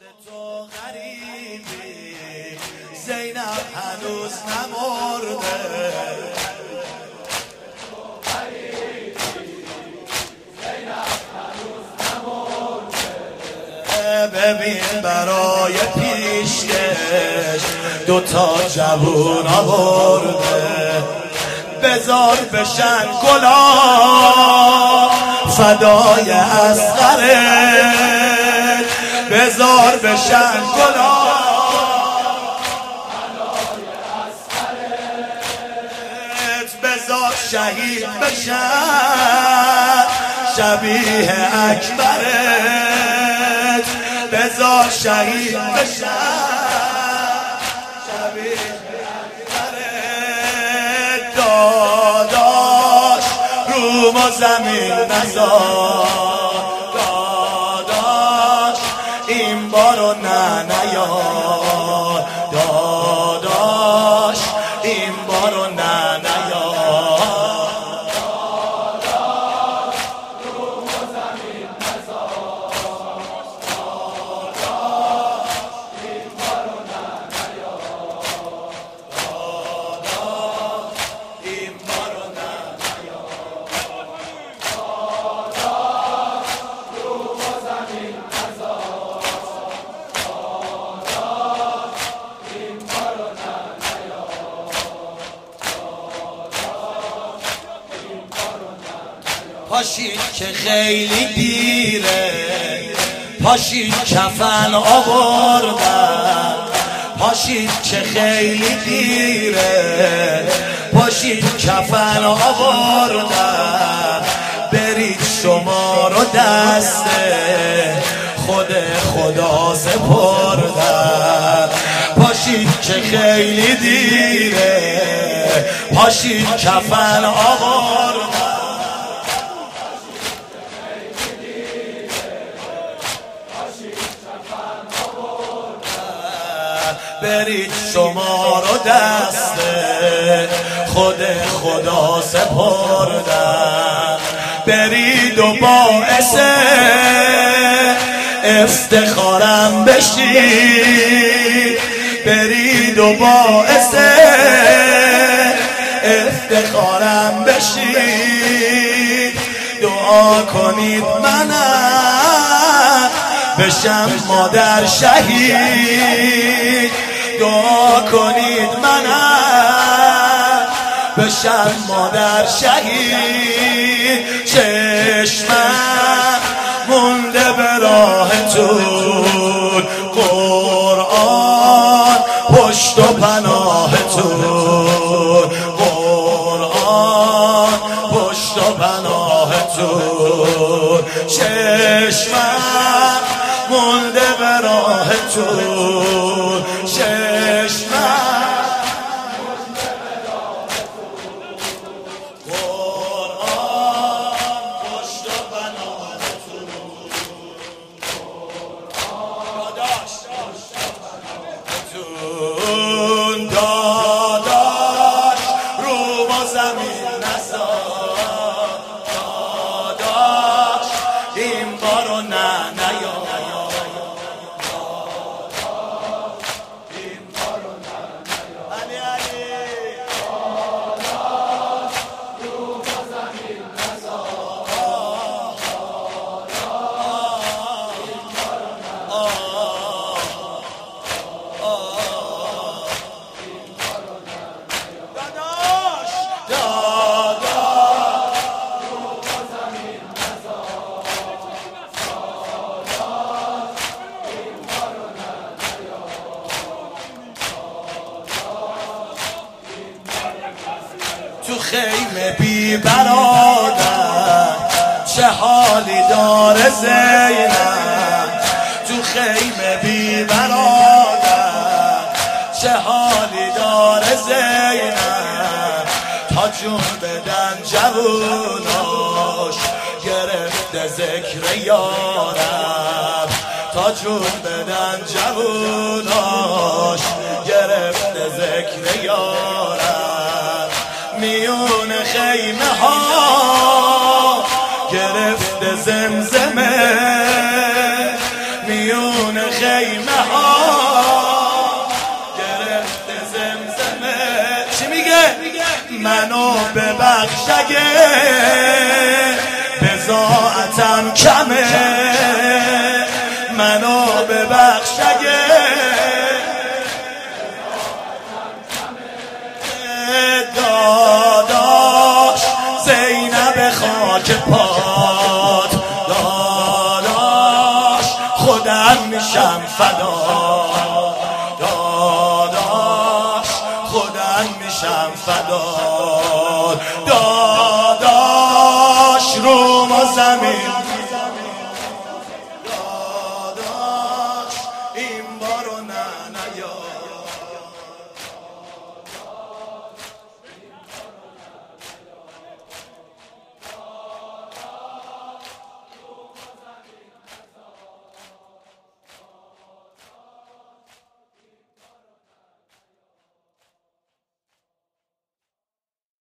تو غریبی زینب هنوز نمرده ببین برای پیشکش دوتا جوون آورده بذار بشن گلا فدای اصغرت بذار بشن گلا فدای اصغرت بذار شهید بشن شبیه اکبرت بذار شهید بشن شبیه اکبرت داداش روم و زمین نزار داداش این بارو نه نیار داداش این بارو نه نیار پاشید که خیلی دیره پاشید کفن آوردن پاشید که خیلی دیره پاشید کفن آوردن برید شما رو دست خود خدا سپردن پاشید که خیلی دیره پاشید کفن آوردن برید شما رو دست خود خدا سپردن برید و باعث افتخارم بشید برید و باعث افتخارم بشید دعا کنید منم بشم مادر شهید دعا کنید منم بشم مادر شهید چشمم مونده به راهتون قرآن پشت و پناهتون قرآن پشت و پناهتون چشمم مونده به راهتون چشمم مونده به راهتون قرآن پشت و پناهتون قرآن داداش داداش روم و زمین نزار داداش این بارو نه نیار تو خیمه بی برادر چه حالی داره زینب تو خیمه بی برادر چه حالی داره زینب تا جون بدن جووناش گرفته ذکر یارب تا جون بدن جووناش گرفته ذکر یارب میون خیمه ها گرفته زمزمه میون میون خیمه ها گرفته زمزمه. چی میگه؟ منو ببخش اگه بضاعتم کمه، منو ببخش اگه داداش زینب خاک پات، داداش خودم میشم فدا، داداش خودم میشم فدا، داداش روم و زمین